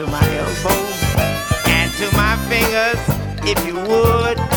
to my elbow and to my fingers, if you would.